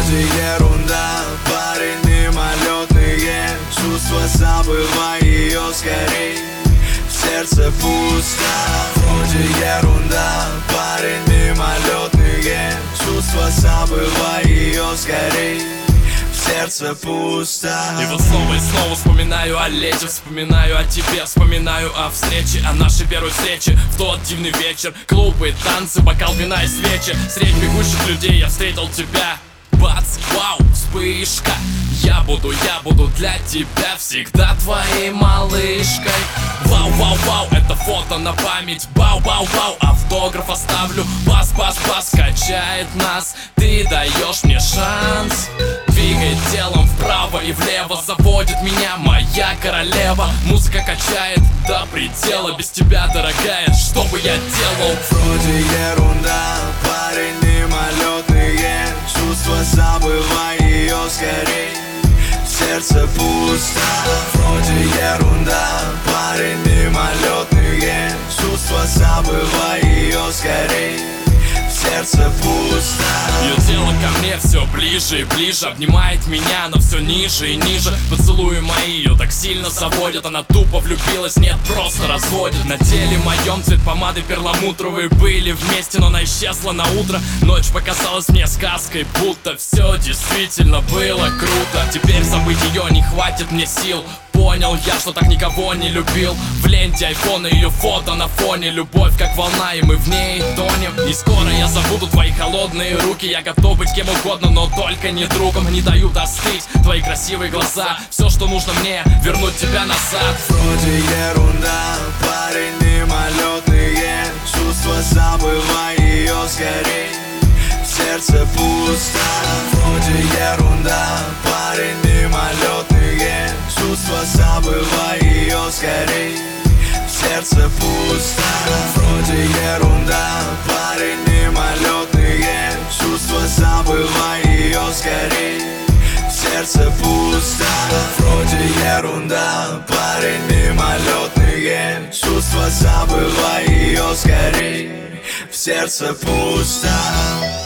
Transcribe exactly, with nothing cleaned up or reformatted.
Вроде ерунда, парень, мимолетные чувства, забывай ее скорей. В сердце пусто. Вроде ерунда, парень, мимолетные чувства, забывай ее скорей. В сердце пусто. И вот снова и снова вспоминаю о лете, вспоминаю о тебе, вспоминаю о встрече, о нашей первой встрече в тот дивный вечер. Клубы, танцы, бокал вина и свечи. Средь бегущих людей я встретил тебя. Бац, вау, вспышка. Я буду, я буду для тебя всегда твоей малышкой. Вау, вау, вау, это фото на память. Бау, бау, бау, автограф оставлю. Бас, бас, бас, качает нас. Ты даешь мне шанс. Двигает телом вправо и влево, заводит меня моя королева. Музыка качает до предела. Без тебя, дорогая, что бы я делал? Вроде ерунда, парень, мимолетные чувства, забывай ее скорей. В сердце пусто. Вроде ерунда, парень, мимолетные чувства, забывай ее скорей. В сердце пусто. Ее тело ко мне все ближе и ближе, обнимает меня, но все ниже и ниже. Поцелуи мои ее так сильно заводят. Она тупо влюбилась, нет, просто разводит. На теле моем цвет помады перламутровые. Были вместе, но она исчезла на утро. Ночь показалась мне сказкой, будто все действительно было круто. Теперь забыть ее не хватит мне сил. Понял я, что так никого не любил. В ленте айфона ее фото на фоне. Любовь как волна, и мы в ней тонем. И скоро я забуду твои холодные руки. Я готов быть кем угодно, но только не другом. Не дают остыть твои красивые глаза. Все, что нужно мне, вернуть тебя назад. Вроде ерунда, парень, мимолетные чувства, забывай ее скорей. В сердце пусто. Вроде ерунда, парень, мимолетные чувства, забывай ее скорей. В сердце пусто. Вроде ерунда, парень, мимолетные чувства, забывай ее скорей. В сердце пусто. Вроде ерунда, парень, мимолетные чувства, забывай ее скорей. В сердце пусто.